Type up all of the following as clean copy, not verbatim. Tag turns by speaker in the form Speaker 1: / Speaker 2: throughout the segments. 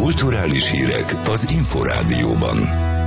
Speaker 1: Kulturális hírek az Inforádióban.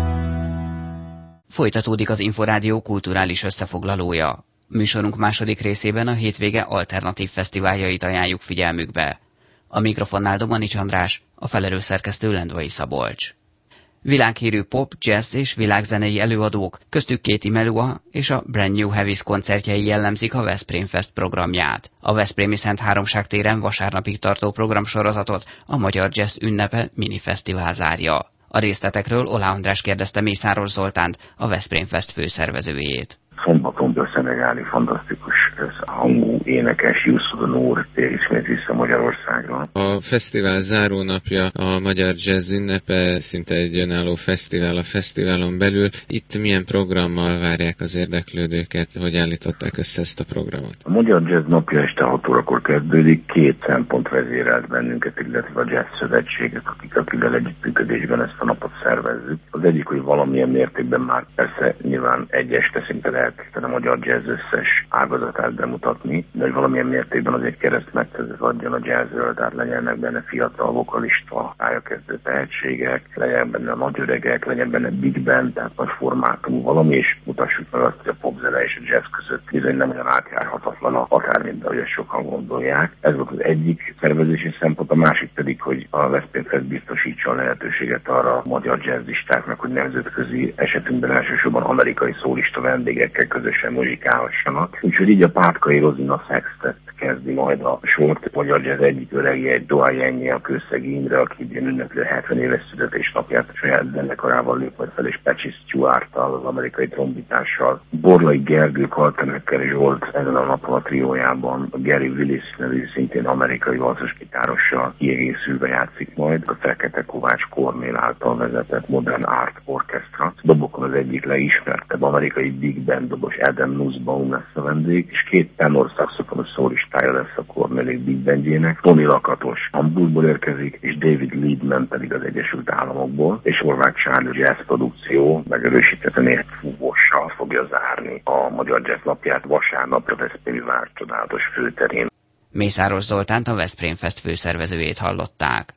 Speaker 2: Folytatódik az Inforádió kulturális összefoglalója. Műsorunk második részében a hétvége alternatív fesztiváljait ajánljuk figyelmükbe. A mikrofonnál Domanics András, a felelősszerkesztő Lendvai Szabolcs. Világhírű pop, jazz és világzenei előadók, köztük Katie Melua és a Brand New Heavies koncertjei jellemzik a Veszprém Fest programját. A Veszprémi Szent Háromság téren vasárnapig tartó programsorozatot a Magyar Jazz Ünnepe minifesztivál zárja. A részletekről Oláh András kérdezte Mészáros Zoltánt, a Veszprém Fest főszervezőjét.
Speaker 3: Szombaton a szenegáli fantasztikus hangú énekes Youssou N'Dour tér ismét vissza Magyarországra.
Speaker 4: A fesztivál zárónapja a Magyar Jazz Ünnepe, szinte egy önálló fesztivál a fesztiválon belül. Itt milyen programmal várják az érdeklődőket, hogy állították össze ezt a programot?
Speaker 3: A Magyar Jazz napja este 6 órakor kezdődik, két szempont vezérelt bennünket, illetve a jazz szövetségek, akivel együttműködésben ezt a napot szervezzük. Az egyik, hogy valamilyen mértékben már persze nyilván egy este szinte lehet a magyar jazz összes ágazatát bemutatni, de hogy valamilyen mértékben az egy keresztmetszetet adjon a jazzről, tehát legyenek benne fiatal vokalista, pályakezdő tehetségek, legyen benne nagyöregek, legyen benne big band, tehát nagy formátumú valami, és mutassuk meg azt, hogy a popzene és a jazz között bizony nem olyan átjárhatatlan a határ, mint ahogy ezt sokan gondolják. Ez volt az egyik szervezési szempont, a másik pedig, hogy a Veszprém Fest biztosítson lehetőséget arra a magyar jazzistáknak, hogy nemzetközi, esetünkben elsősorban amerikai szólista vendégekkel közösen muzsikálhassanak. Úgyhogy így a Pátkai Rozina Sextet kezdi majd a sort. Magyar jazz egyik öregje, egy doyenje, a Kőszegi Imre, aki idén ünnepli a 70 éves születésnapját, a saját zenekarával lép majd fel, és Patchy Stuarttal, az amerikai trombitással, Borlai Gergő, Kaltenekkel Zsolt ezen a napon a triójában, a Gary Willis nevű szintén amerikai valcos gitárossal kiegészülve játszik majd, a Fekete Kovács Kornél által vezetett Modern Art Orchestra. Dobokon az egyik legismertebb amerikai big band dobos Adam Nussbaum lesz a vendég, és két tenor szaxofonos szólistája lesz a Kornélék big bandjének. Tony Lakatos Hamburgból érkezik, és David Liebman pedig az Egyesült Államokból, és Horváth Charlie jazz produkció megerősítetten érfúvóssal fogja zárni a Magyar Jazz napját vasárnap a Veszprémi vár csodálatos főterén.
Speaker 2: Mészáros Zoltánt, a Veszprém Fest főszervezőjét hallották.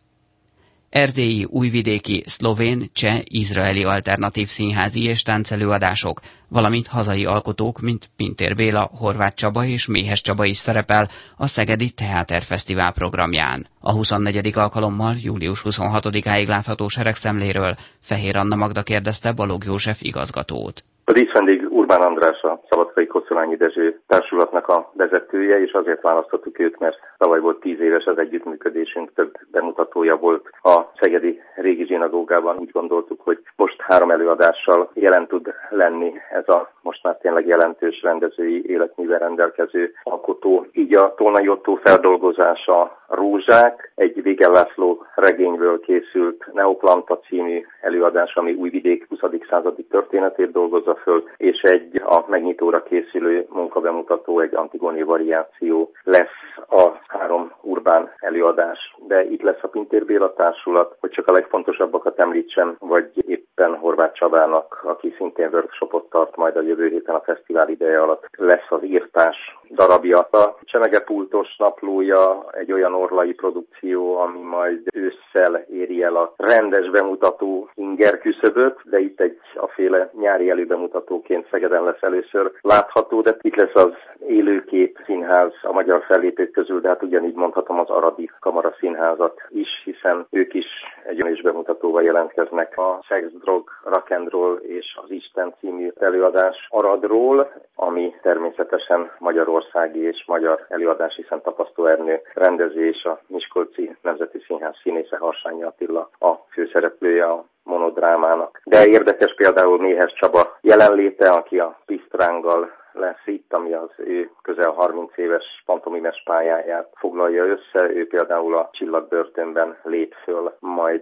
Speaker 2: Erdélyi, újvidéki, szlovén, cseh, izraeli alternatív színházi és táncelőadások, valamint hazai alkotók, mint Pintér Béla, Horváth Csaba és Méhes Csaba is szerepel a Szegedi Teáterfesztivál programján. A 24. alkalommal július 26-áig látható seregszemléről Fehér Anna Magda kérdezte Balogh József igazgatót.
Speaker 5: A díszvendég Urbán András, a Szabadkai Koszolányi Dezső társulatnak a vezetője, és azért választottuk őt, mert tavaly volt 10 éves az együttműködésünk, több bemutatója volt a szegedi régi zsinagógában. Úgy gondoltuk, hogy most 3 előadással jelen tud lenni ez a most már tényleg jelentős rendezői életművel rendelkező alkotó. Így a Tolnai Ottó feldolgozása Rózsák, egy Végel László regényből készült Neoplanta című előadás, ami Újvidék 20. századi történetét dolgozza föl, és egy a megnyitóra készülő munkabemutató, egy Antigoni variáció lesz a 3 urbán előadás. De itt lesz a Pintér Béla társulat, hogy csak a legfontosabbakat említsem, vagy éppen Horváth Csabának, aki szintén workshopot tart majd a jövő héten a fesztivál ideje alatt, lesz az írtás darabja. A Csemegepultos naplója egy olyan orlai produkció, ami majd ősszel éri el a rendes bemutató inger küszöböt, de itt egy aféle nyári előbemutatóként Szegeden lesz először látható, de itt lesz az Élőkép Színház a magyar fellépők közül, de hát ugyanígy mondhatom az Aradi Kamara Színházat is, hiszen ők is egy olyan bemutatóval jelentkeznek. A Sex, Drog, Rock and Roll és az Isten című előadás Aradról, ami természetesen magyarországi és magyar előadás, hiszen Tapasztó Ernő rendező és a Miskolci Nemzeti Színház színésze Harsányi Attila a főszereplője a monodrámának. De érdekes például Méhes Csaba jelenléte, aki a Pisztránggal lesz itt, ami az ő közel 30 éves pantomimes pályáját foglalja össze. Ő például a Csillagbörtönben lép föl majd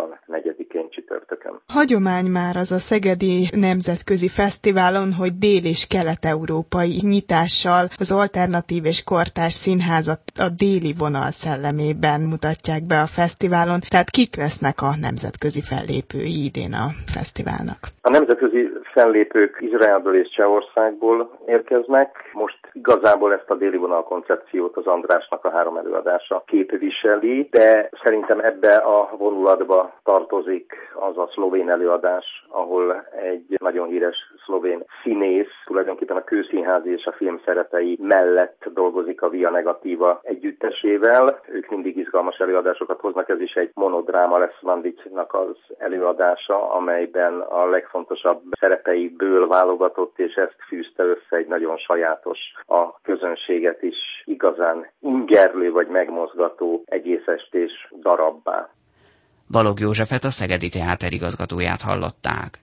Speaker 5: 24-én csütörtökön.
Speaker 6: Hagyomány már az a Szegedi Nemzetközi Fesztiválon, hogy dél- és kelet-európai nyitással az alternatív és kortárs színházat a déli vonal szellemében mutatják be a fesztiválon. Tehát kik lesznek a nemzetközi fellépői idén a fesztiválnak?
Speaker 5: A nemzetközi fellépők Izraelből és Csehországból érkeznek. Most igazából ezt a déli vonal koncepciót az Andrásnak a 3 előadása képviseli, de szerintem ebbe a vonulatba tartozik az a szlovén előadás, ahol egy nagyon híres szlovén színész, tulajdonképpen a kőszínházi és a film szeretei mellett dolgozik a Via Negativa együttesével. Ők mindig izgalmas előadásokat hoznak, ez is egy monodráma lesz Vandicsnak az előadása, amelyben a legfontosabb szerepeiből válogatott, és ezt fűzte össze egy nagyon sajátos, a közönséget is igazán ingerlő vagy megmozgató egész estés darabbá.
Speaker 2: Balogh Józsefet, a Szegedi Teáter igazgatóját hallották.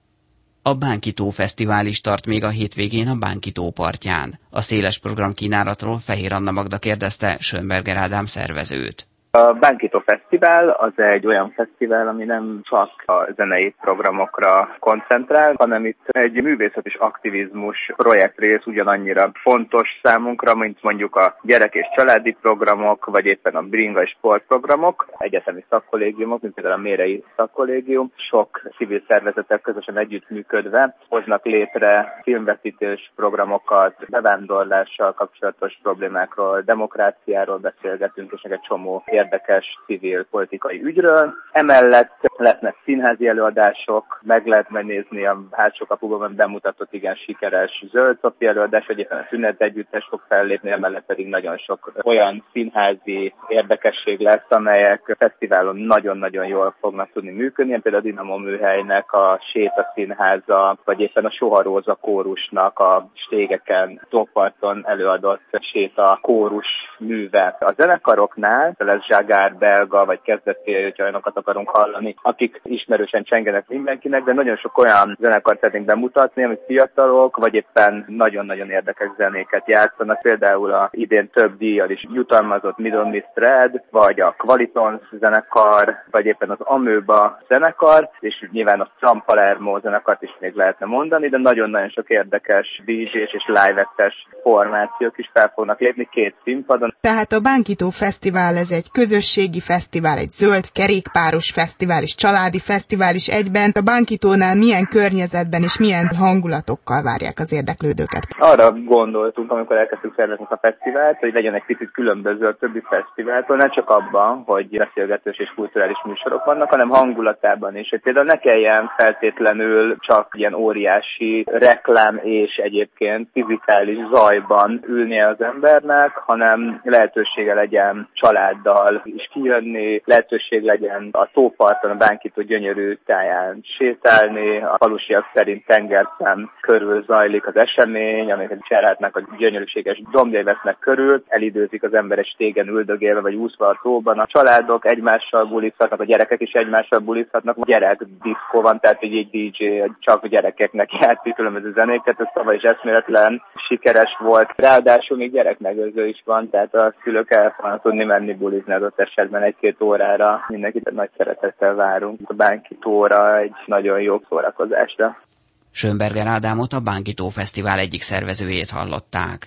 Speaker 2: A Bánki tó Fesztivál is tart még a hétvégén a Bánki tó partján. A széles programkínálatról Fehér Anna Magda kérdezte Schönberger Ádám szervezőt.
Speaker 7: A Bánki tó Fesztivál az egy olyan fesztivál, ami nem csak a zenei programokra koncentrál, hanem itt egy művészet és aktivizmus projektrész ugyanannyira fontos számunkra, mint mondjuk a gyerek- és családi programok, vagy éppen a bringa és sportprogramok, egyetemi szakkollégiumok, mint például a Mérei Szakkollégium. Sok civil szervezettel közösen együttműködve hoznak létre filmvetítés programokat, bevándorlással kapcsolatos problémákról, demokráciáról beszélgetünk, és egy csomó érdekes civil politikai ügyről. Emellett lesznek színházi előadások, meg lehet megnézni a hátsó kapuban bemutatott igen sikeres Zöld Szofi előadás, vagy éppen a Szünet Együttes fog fellépni, emellett pedig nagyon sok olyan színházi érdekesség lesz, amelyek a fesztiválon nagyon-nagyon jól fognak tudni működni, például a Dinamo Műhelynek a Séta Színháza, vagy éppen a Soha Róza kórusnak a stégeken, tóparton előadott Séta kórus műve. A zenekaroknál lesz Zságár, Belga, vagy kezdetfélő, hogyha olyanokat akarunk hallani, akik ismerősen csengenek mindenkinek, de nagyon sok olyan zenekart szeretnénk bemutatni, amit fiatalok, vagy éppen nagyon-nagyon érdekes zenéket játszanak. Például a idén több díjjal is jutalmazott Middle Miss Red, vagy a Qualitons zenekar, vagy éppen az Amöba zenekar, és nyilván a Stram Palermo zenekart is még lehetne mondani, de nagyon-nagyon sok érdekes DJ-s és live-ettes formációk is fel fognak lépni 2 színpadon.
Speaker 6: Tehát a Bánki tó Fesztivál ez egy közösségi fesztivál, egy zöld kerékpáros fesztivál és családi fesztivál is egyben. A Bánki tónál milyen környezetben és milyen hangulatokkal várják az érdeklődőket?
Speaker 7: Arra gondoltunk, amikor elkezdtük szervezni a fesztivált, hogy legyen egy picit különböző a többi fesztiváltól, nem csak abban, hogy beszélgetős és kulturális műsorok vannak, hanem hangulatában is. Hogy például ne kelljen feltétlenül csak ilyen óriási reklám és egyébként fizikális zajban ülnie az embernek, hanem lehetősége legyen családdal is kijönni, lehetőség legyen a tóparton, a Bánki tó gyönyörű táján sétálni, a falusiak szerint tengerszem körül zajlik az esemény, amiket Cserhátnak a gyönyörűséges dombjai vesznek körül, elidőzik az ember egy stégen üldögélve vagy úszva a tóban, a családok egymással bulizhatnak, a gyerekek is egymással bulizhatnak, gyerek diszkó van, tehát így DJ csak a gyerekeknek játszik különböző zenéket, ez tavaly is eszméletlen sikeres volt, ráadásul még gyerekmegőrző is van, tehát a szülők el fognak tudni menni bulizni adott esetben 1-2 órára, mindenkit nagy szeretettel várunk. A Bánki tóra egy nagyon jó szórakozásra.
Speaker 2: Schönberger Ádámot, a Bánki tó Fesztivál egyik szervezőjét hallották.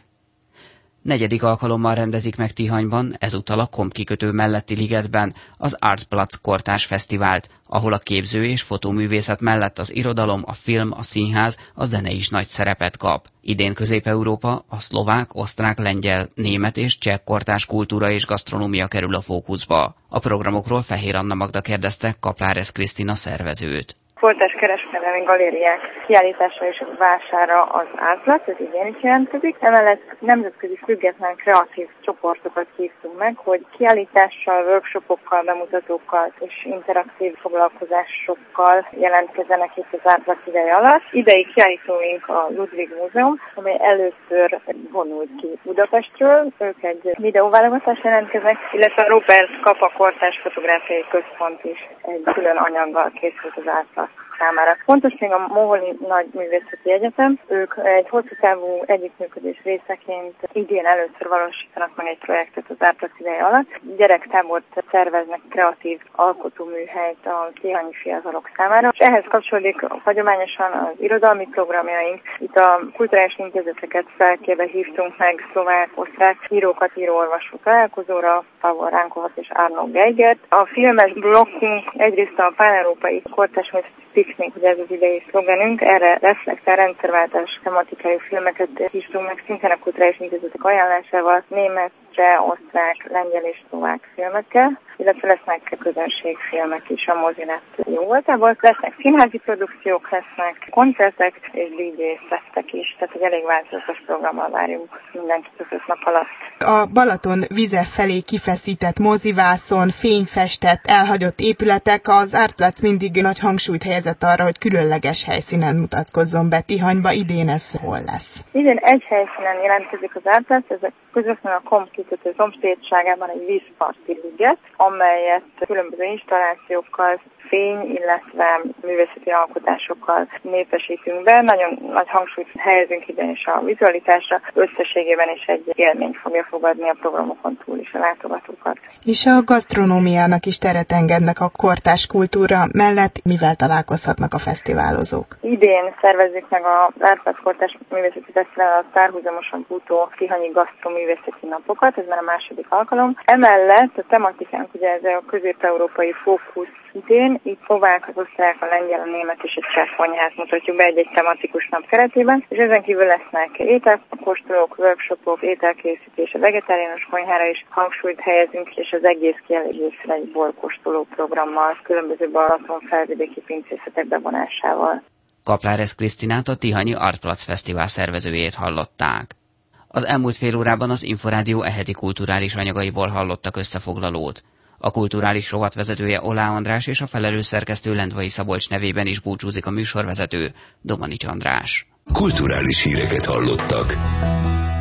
Speaker 2: 4. alkalommal rendezik meg Tihanyban, ezúttal a Komp kikötő melletti ligetben az Artplatz Kortárs Fesztivált, ahol a képző és fotóművészet mellett az irodalom, a film, a színház, a zene is nagy szerepet kap. Idén Közép-Európa, a szlovák, osztrák, lengyel, német és cseh kortárs kultúra és gasztronómia kerül a fókuszba. A programokról Fehér Anna Magda kérdezte Kaplárez Krisztina szervezőt.
Speaker 8: Kortárs kereskedelmi galériák kiállítása és vására az Artplatz, ez idén is jelentkezik. Emellett nemzetközi független kreatív csoportokat hívtunk meg, hogy kiállítással, workshopokkal, bemutatókkal és interaktív foglalkozásokkal jelentkezzenek itt az Artplatz ideje alatt. Idei kiállítóink a Ludwig Múzeum, amely először vonult ki Budapestről. Ők egy videóválogatás jelentkeznek, illetve a Robert Kapa Kortárs Fotográfiai Központ is egy külön anyaggal készült az Artplatz számára. Fontos még a Moholi Nagy Művészeti Egyetem. Ők egy hosszú távú együttműködés részeként idén először valósítanak meg egy projektet az Artplatz ideje alatt. Gyerektábort szerveznek, kreatív alkotóműhelyt a tihanyi fiatalok számára. És ehhez kapcsolódik hagyományosan az irodalmi programjaink. Itt a kulturális intézeteket felkérve hívtunk meg szlovák, osztrák írókat, író-olvasó találkozóra, Pavol Ránkohat és Arno Geigert. A filmes blokkunk egyrészt a pán-európai kortárs Awakening, ugye ez az idei szlogenünk, erre reflektál rendszerváltás tematikájú filmeket hívtunk meg, szintén a Kulturális Intézetek ajánlásával, német, cseh, osztrák, lengyel és szlovák filmekkel, illetve lesznek közönségfilmek is a mozinet jó voltából. Lesznek színházi produkciók, lesznek koncertek és DJ szettek is, tehát egy elég változatos programmal várjuk mindenkit az 5 nap alatt.
Speaker 6: A Balaton vize felé kifeszített mozivászon, fényfestett, elhagyott épületek, az Artplatz mindig nagy hangsúlyt helyezett arra, hogy különleges helyszínen mutatkozzon be. Tihanyba idén ez hol lesz?
Speaker 8: Idén egy helyszínen jelentkezik az Artplatz, ez közvetlenül a KOM kikötő szomszédságában egy vízparti liget, amelyet különböző installációkkal, fény, illetve művészeti alkotásokkal népesítünk be. Nagyon nagy hangsúlyt helyezünk idén is a vizualitásra, összességében is egy élmény fogja fogadni a programokon túl is a látogatókat. És
Speaker 6: a gasztronómiának is teret engednek a kortárs kultúra mellett, mivel találkozhatnak a fesztiválozók? Idén szervezzük meg az Artplatz Kortárs Művészeti Fesztivál párhuzamosan futó tihanyi gasztroművészeti napokat, ez már a második alkalom. Emellett a tematikánk, ugye ez a közép-európai fókusz idén, itt szlovák, az osztrák, a lengyel, a német és a cseh konyhát mutatjuk be egy tematikus nap keretében, és ezen kívül lesznek ételkóstolók, workshopok, ételkészítés, a vegetáriánus konyhára is hangsúlyt helyezünk, és az egész kielégésre egy borkóstoló programmal, különböző Balaton felvidéki pincészetek bevonásával.
Speaker 2: Kaplárez Krisztinát, a Tihanyi Artplatz Fesztivál szervezőjét hallották. Az elmúlt fél órában az Inforádió eheti kulturális anyagaiból hallottak összefoglalót. A kulturális rovat vezetője Olá András és a felelős szerkesztő Lendvai Szabolcs nevében is búcsúzik a műsorvezető, Domanics András.
Speaker 1: Kulturális híreket hallottak.